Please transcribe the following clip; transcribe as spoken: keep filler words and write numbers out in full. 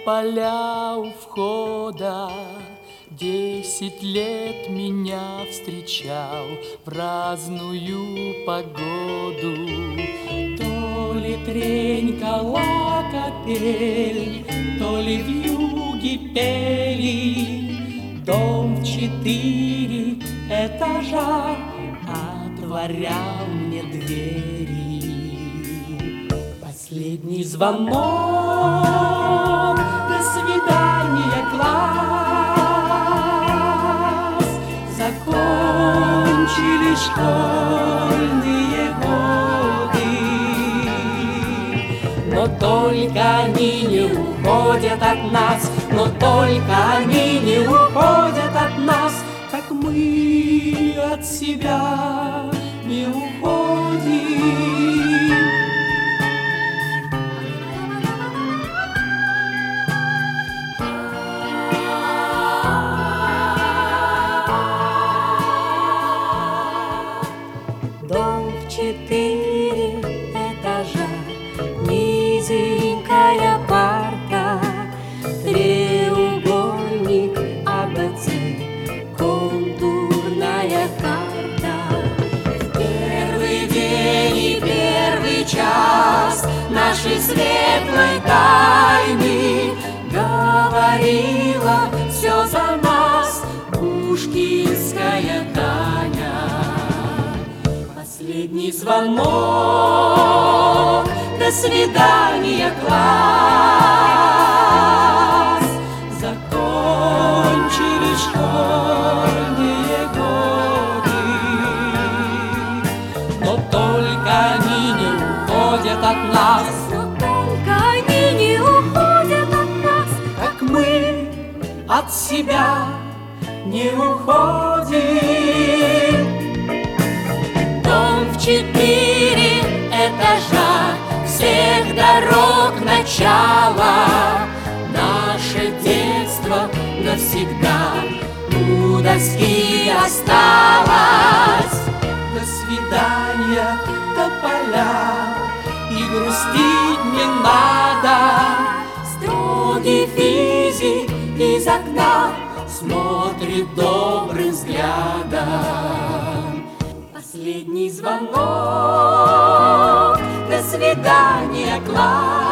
тополя у входа. Десять лет меня встречал в разную погоду. То ли тренькала капель, то ли вьюги пели. Дом в четыре этажа отворял мне двери. Последний звонок, до свидания, класс. Закончились школьные годы, но только они не уходят от нас, но только они не уходят от нас, как мы от себя не уходим. Дом в четыре этажа, низенькая парта, треугольник А Б С, контурная карта. В первый день и первый час нашей светлой тайны говорила все за нас пушкинская Таня. Последний звонок, до свидания, класс. Закончились школьные годы, но только они не уходят от нас, но только они не уходят от нас, как мы от себя не уходим. Дом в четыре этажа, всех дорог начало, наше детство навсегда у доски осталось. До свидания, тополя, и грустить не надо. Строгий физик из окна смотрит добрым взглядом. Последний звонок, до свидания, класс.